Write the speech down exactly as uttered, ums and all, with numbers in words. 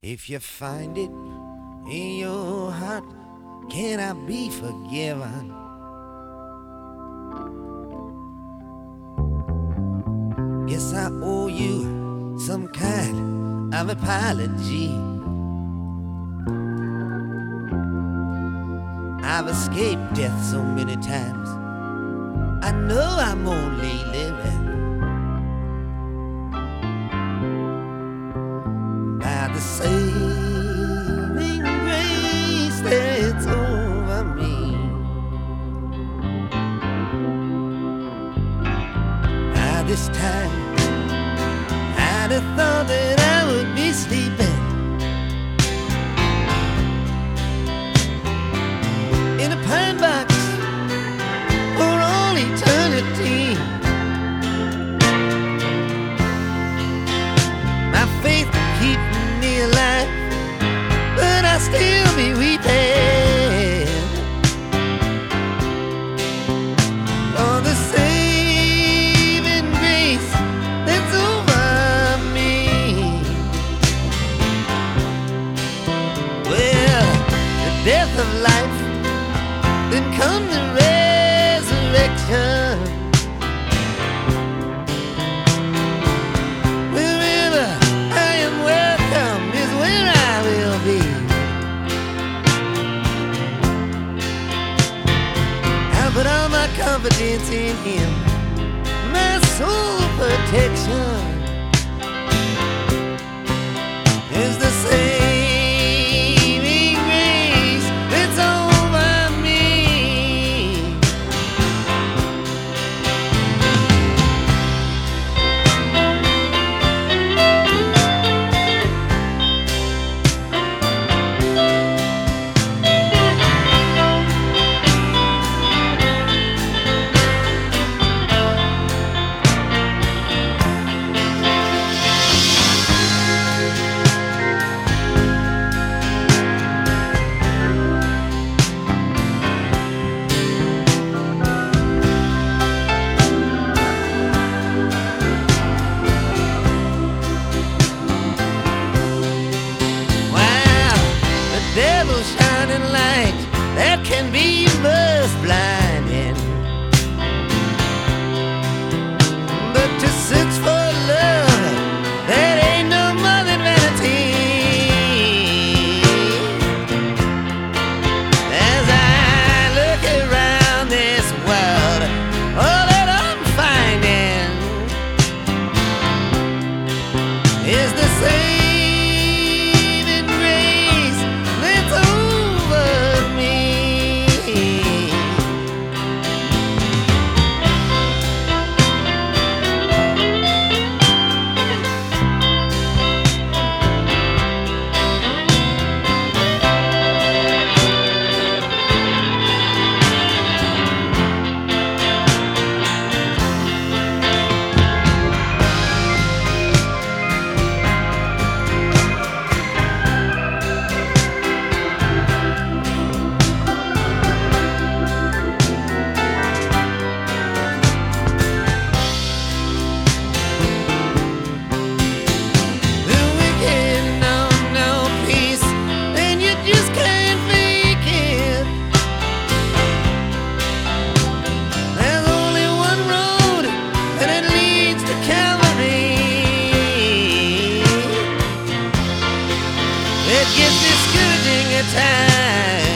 If you find it in your heart, can I be forgiven? Guess I owe you some kind of apology. I've escaped death so many times, I know I'm only living by the saving grace that's over me. By this time I'd have thought that I would be sleeping in a pine box for all eternity. My faith keeps me alive, but I'll still be weeping for the saving grace that's over me. Well, the death of life, then come the resurrection. Wherever I am welcome is where I will be. I put all my confidence in Him, my soul protection is the saving grace that's over me. Devil's shining light that can be most blinding, but to search for love, that ain't no more than vanity. As I look around this world, all that I'm finding is the same it gets discouraging at times.